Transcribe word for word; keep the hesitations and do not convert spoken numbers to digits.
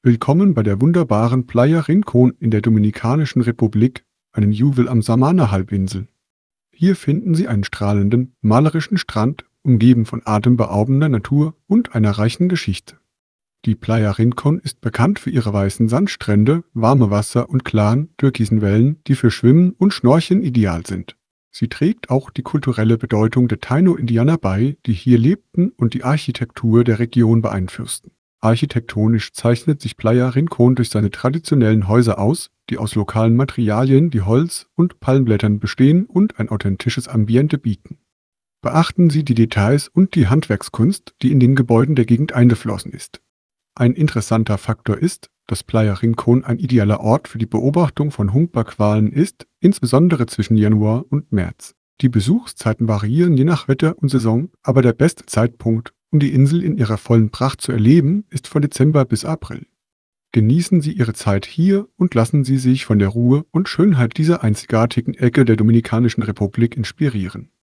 Willkommen bei der wunderbaren Playa Rincón in der Dominikanischen Republik, einem Juwel am Samana-Halbinsel. Hier finden Sie einen strahlenden, malerischen Strand, umgeben von atemberaubender Natur und einer reichen Geschichte. Die Playa Rincón ist bekannt für ihre weißen Sandstrände, warme Wasser und klaren, türkisen Wellen, die für Schwimmen und Schnorcheln ideal sind. Sie trägt auch die kulturelle Bedeutung der Taino-Indianer bei, die hier lebten und die Architektur der Region beeinflussten. Architektonisch zeichnet sich Playa Rincón durch seine traditionellen Häuser aus, die aus lokalen Materialien wie Holz und Palmblättern bestehen und ein authentisches Ambiente bieten. Beachten Sie die Details und die Handwerkskunst, die in den Gebäuden der Gegend eingeflossen ist. Ein interessanter Faktor ist, dass Playa Rincón ein idealer Ort für die Beobachtung von Humpback-Walen ist, insbesondere zwischen Januar und März. Die Besuchszeiten variieren je nach Wetter und Saison, aber der beste Zeitpunkt, um die Insel in ihrer vollen Pracht zu erleben, ist von Dezember bis April. Genießen Sie Ihre Zeit hier und lassen Sie sich von der Ruhe und Schönheit dieser einzigartigen Ecke der Dominikanischen Republik inspirieren.